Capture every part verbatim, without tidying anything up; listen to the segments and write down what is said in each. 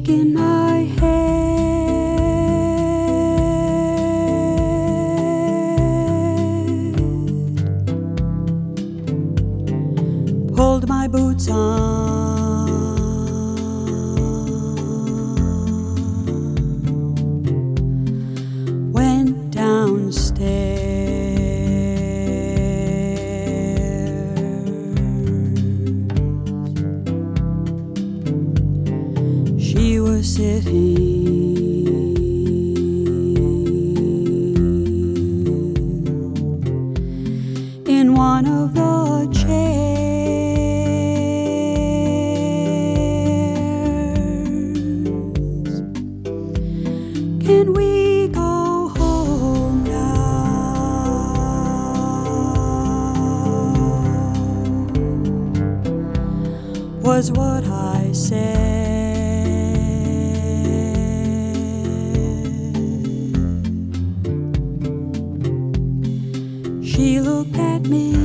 shaking my head, pulled my boots on, went downstairs. She was sitting in one of the chairs. Can we go home now? Was what I said. She looked at me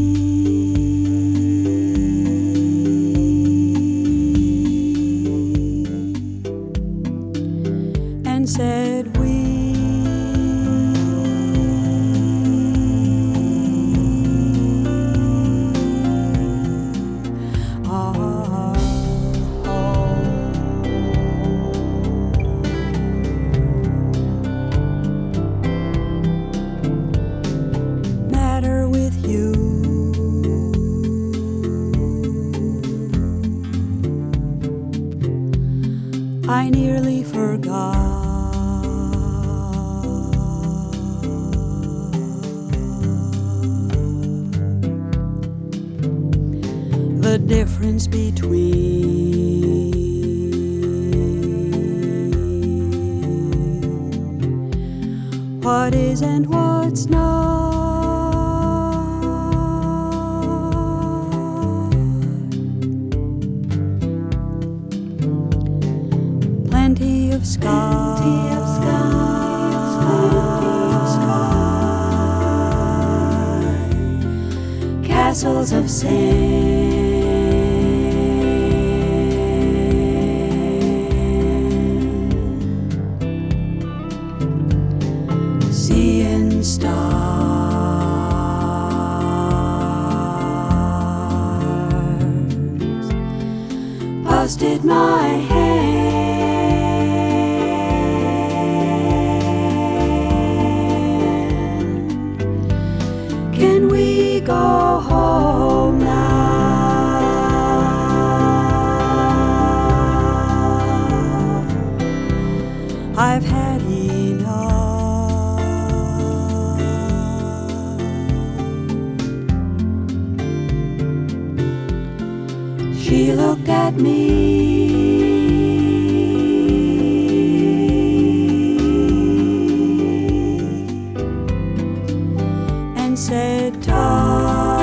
and said, we are home. Matter with you, I nearly forgot the difference between what is and what's not. Plenty of sky, plenty of sky, castles of sand, seeing stars, busted my hand. Can we go home now? I've had enough. She looked at me and said, tough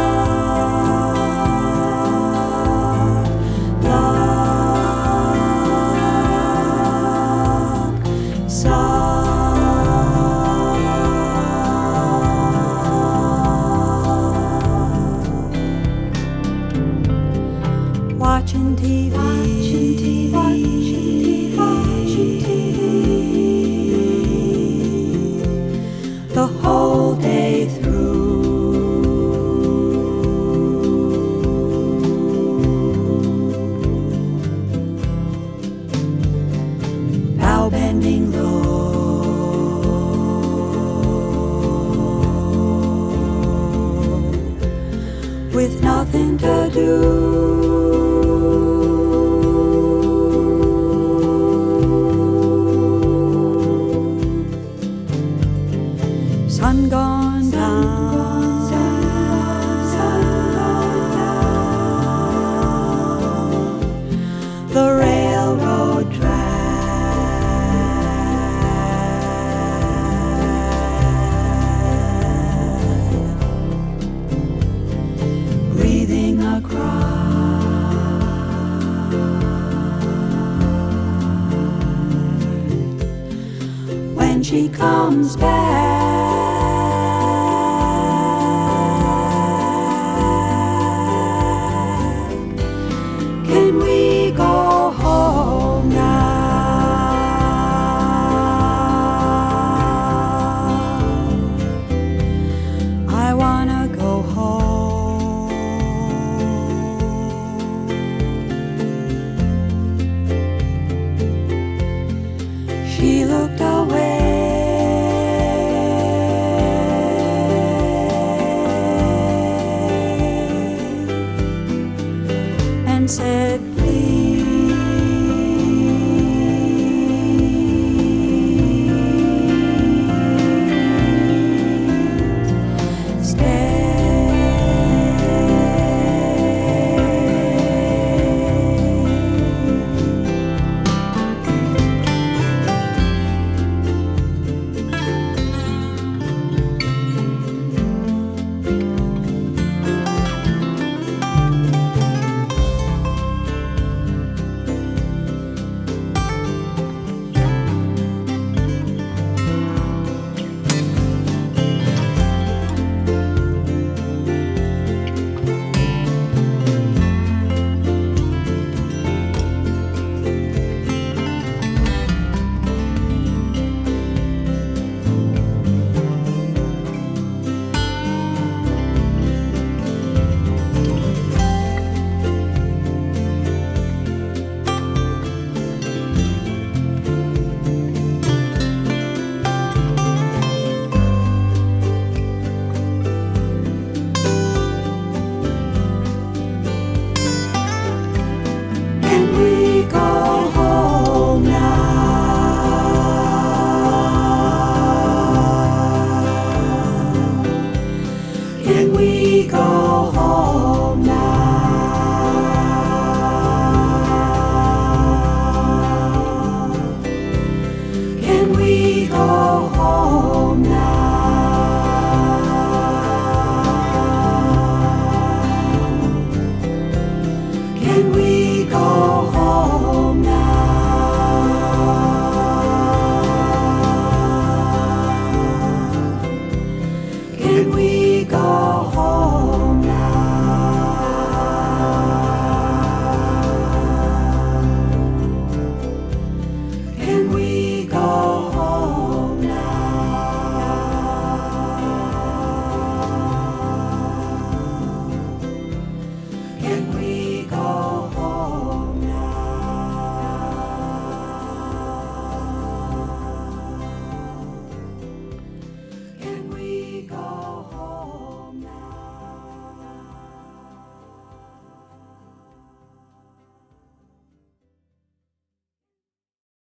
luck, son. Watching T V, watching T V, watching T V, the whole day through. Bow bending low, with nothing to do. Sun gone down, sun gone down, the railroad track, breathing a cry when she comes back. Can we go home now? said, please stay. Can we go home?